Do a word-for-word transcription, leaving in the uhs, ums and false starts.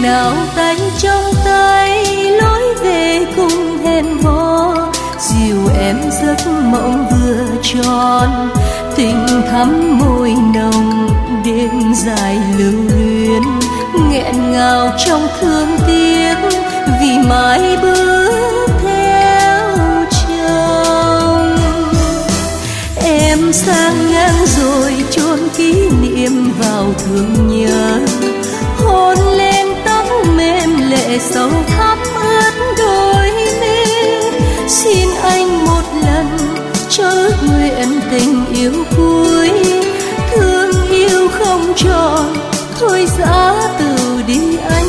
nào tay trong tay lối về cùng hẹn hò, dìu em giấc mộng vừa tròn, tình thắm môi nồng đêm dài lưu luyến, nghẹn ngào trong thương tiếc vì mãi bước theo chồng. Em sang ngang rồi chôn kỷ niệm vào thương nhớ, hôn lên tóc mềm lệ sâu thắm ướt đôi mi. Xin anh một lần chớ nguyện tình yêu cuối, thương yêu không tròn thôi giã từ đi anh.